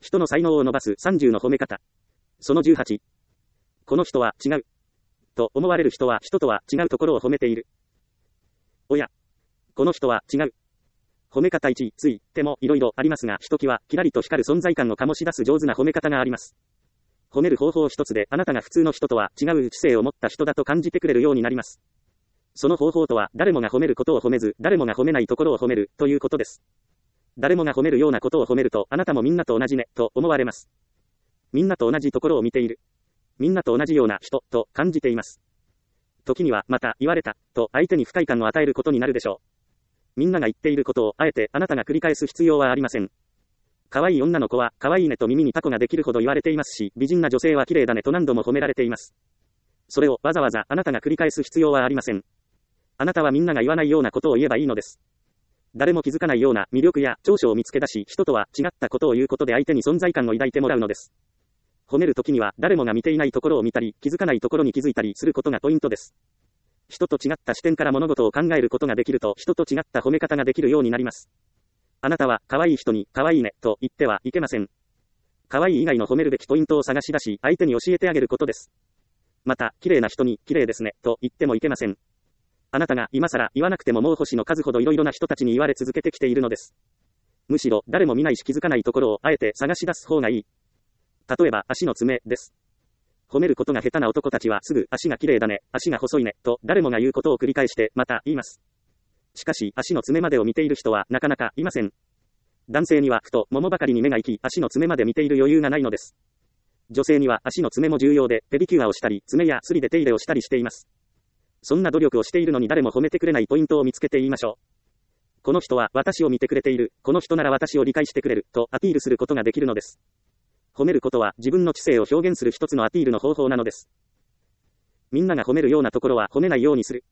人の才能を伸ばす30の褒め方。その18。この人は違う。と思われる人は人とは違うところを褒めている。おや。この人は違う。褒め方1、ついても色々ありますが、ひときわキラリと光る存在感を醸し出す上手な褒め方があります。褒める方法一つであなたが普通の人とは違う知性を持った人だと感じてくれるようになります。その方法とは誰もが褒めることを褒めず、誰もが褒めないところを褒めるということです。誰もが褒めるようなことを褒めるとあなたもみんなと同じねと思われます。みんなと同じところを見ている。みんなと同じような人と感じています。時にはまた言われたと相手に不快感を与えることになるでしょう。みんなが言っていることをあえてあなたが繰り返す必要はありません。可愛い女の子は可愛いねと耳にタコができるほど言われていますし、美人な女性は綺麗だねと何度も褒められています。それをわざわざあなたが繰り返す必要はありません。あなたはみんなが言わないようなことを言えばいいのです。誰も気づかないような魅力や長所を見つけ出し、人とは違ったことを言うことで相手に存在感を抱いてもらうのです。褒めるときには誰もが見ていないところを見たり、気づかないところに気づいたりすることがポイントです。人と違った視点から物事を考えることができると、人と違った褒め方ができるようになります。あなたは可愛い人に可愛いねと言ってはいけません。可愛い以外の褒めるべきポイントを探し出し、相手に教えてあげることです。また、綺麗な人に綺麗ですねと言ってもいけません。あなたが今更言わなくてももう星の数ほどいろいろな人たちに言われ続けてきているのです。むしろ誰も見ないし気づかないところをあえて探し出す方がいい。例えば足の爪です。褒めることが下手な男たちはすぐ足が綺麗だね、足が細いねと誰もが言うことを繰り返してまた言います。しかし足の爪までを見ている人はなかなかいません。男性にはふと桃ばかりに目が行き、足の爪まで見ている余裕がないのです。女性には足の爪も重要で、ペディキュアをしたり、爪やスリで手入れをしたりしています。そんな努力をしているのに誰も褒めてくれないポイントを見つけて言いましょう。この人は私を見てくれている、この人なら私を理解してくれる、とアピールすることができるのです。褒めることは自分の知性を表現する一つのアピールの方法なのです。みんなが褒めるようなところは褒めないようにする。